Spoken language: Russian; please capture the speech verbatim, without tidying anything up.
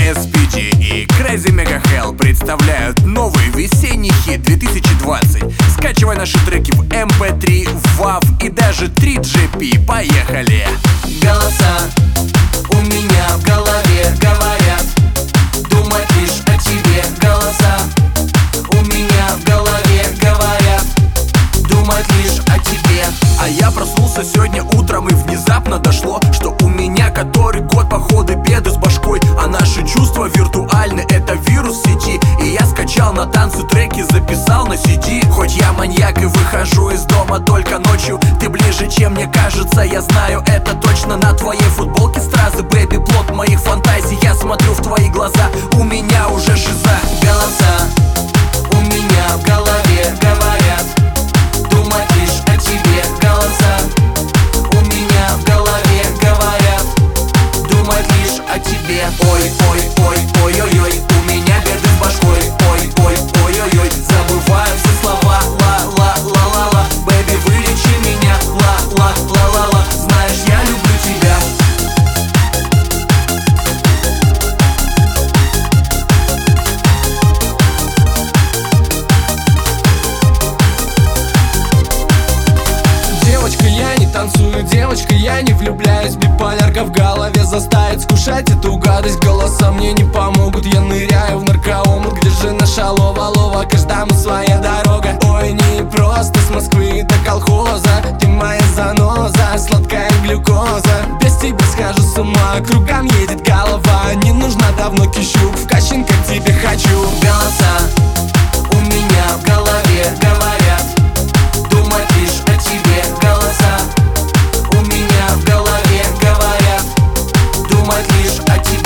эс пи ди и Crazy Mega Hell представляют новый весенний хит две тысячи двадцать. Скачивай наши треки в эм пэ три, вав и даже три джи пи. Поехали! Голоса у меня в голове говорят, думать лишь о тебе. Голоса у меня в голове говорят, думать лишь о тебе. А я проснулся сегодня утром и внезапно дошло, что у меня который год походы беды с башкой. А наши чувства виртуальны, это вирус в сети. И я скачал на танцы треки, записал на си ди. Хоть я маньяк и выхожу из дома только ночью, ты ближе, чем мне кажется, я знаю это точно. На твоей футболке стразы, бэби, плод моих фантазий. Я смотрю в твои глаза, у меня уже шиза. Голоса у меня в голове говорят, думать лишь о тебе. Голоса у меня в голове говорят, думать лишь о тебе. Ой, ой, ой, ой, ой, ой, у меня беды с башкой. Ой, ой, ой, ой, ой, забываю все слова. Ла, ла, ла, ла, ла, бэби, вылечи меня. Ла, ла, ла, ла, ла, знаешь, я люблю тебя. Девочка, я не танцую, девочка, я не влюбляюсь. Биполярка в голове заставит скушать эту гадость. Голоса мне не помогут, я ныряю в наркоомут. Где же наша лова-лова, каждому своя дорога. Ой, не просто с Москвы до колхоза, ты моя заноза, сладкая глюкоза. Без тебя схожу с ума, кругом едет голова. Не нужна давно кищук, в Кащенко к тебе хочу. Голоса у меня в голове говорят, думать лишь о тебе. Голоса у меня в голове говорят, думать лишь о тебе.